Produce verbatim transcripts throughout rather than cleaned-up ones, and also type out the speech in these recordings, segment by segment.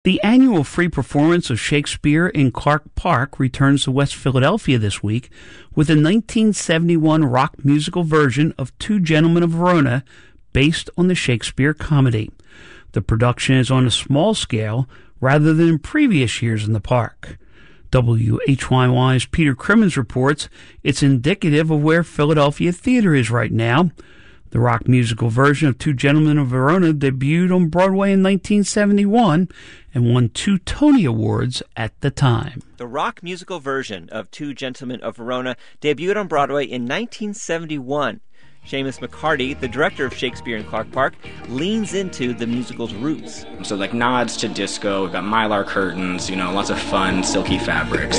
The annual free performance of Shakespeare in Clark Park returns to West Philadelphia this week with a nineteen seventy-one rock musical version of Two Gentlemen of Verona based on the Shakespeare comedy. The production is on a small scale rather than in previous years in the park. W H Y Y's Peter Crimmins reports it's indicative of where Philadelphia theater is right now. The rock musical version of Two Gentlemen of Verona debuted on Broadway in nineteen seventy-one and won two Tony Awards at the time. The rock musical version of Two Gentlemen of Verona debuted on Broadway in nineteen seventy-one. Seamus McCarty, the director of Shakespeare in Clark Park, leans into the musical's roots. So like nods to disco, we've got mylar curtains, you know, lots of fun, silky fabrics.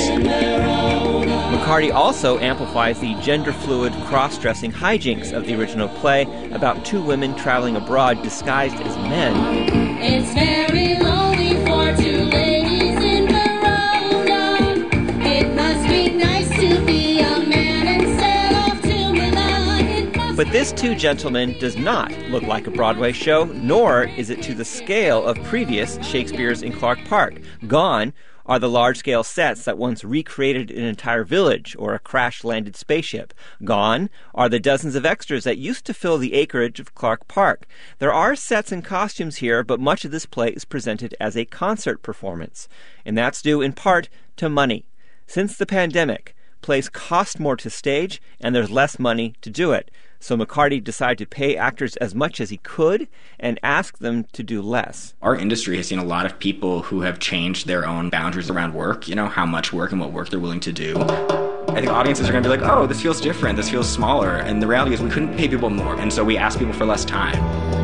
McCarty also amplifies the gender-fluid, cross-dressing hijinks of the original play about two women traveling abroad disguised as men. It's very lonely for two ladies in Verona. It must be nice to be a man and sail off to Milan. But this Two Gentlemen does not look like a Broadway show, nor is it to the scale of previous Shakespeare's in Clark Park. Gone are the large-scale sets that once recreated an entire village or a crash-landed spaceship. Gone are the dozens of extras that used to fill the acreage of Clark Park. There are sets and costumes here, but much of this play is presented as a concert performance. And that's due in part to money. Since the pandemic, plays cost more to stage, and there's less money to do it. So McCarty decided to pay actors as much as he could and ask them to do less. Our industry has seen a lot of people who have changed their own boundaries around work, you know, how much work and what work they're willing to do. I think audiences are going to be like, oh, this feels different, this feels smaller. And the reality is we couldn't pay people more, and so we asked people for less time.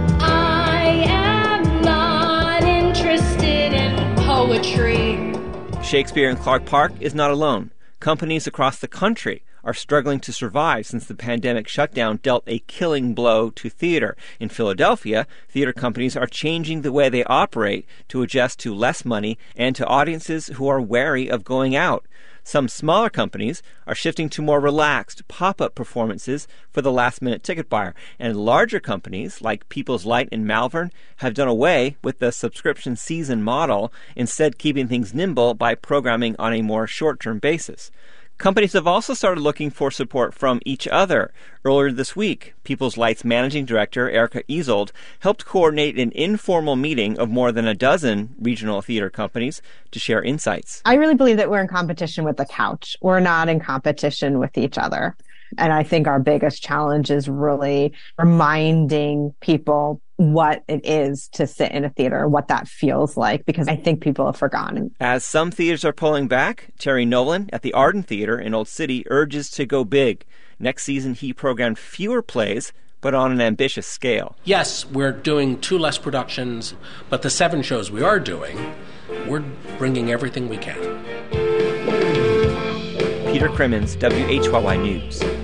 I am not interested in poetry. Shakespeare in Clark Park is not alone. Companies across the country are struggling to survive since the pandemic shutdown dealt a killing blow to theater. In Philadelphia, theater companies are changing the way they operate to adjust to less money and to audiences who are wary of going out. Some smaller companies are shifting to more relaxed pop-up performances for the last-minute ticket buyer. And larger companies like People's Light in Malvern have done away with the subscription season model, instead keeping things nimble by programming on a more short-term basis. Companies have also started looking for support from each other. Earlier this week, People's Light's managing director, Erica Ezold, helped coordinate an informal meeting of more than a dozen regional theater companies to share insights. I really believe that we're in competition with the couch. We're not in competition with each other. And I think our biggest challenge is really reminding people what it is to sit in a theater, what that feels like, because I think people have forgotten. As some theaters are pulling back, Terry Nolan at the Arden Theater in Old City urges to go big. Next season, he programmed fewer plays, but on an ambitious scale. Yes, we're doing two less productions, but the seven shows we are doing, we're bringing everything we can. Peter Crimmins, W H Y Y News.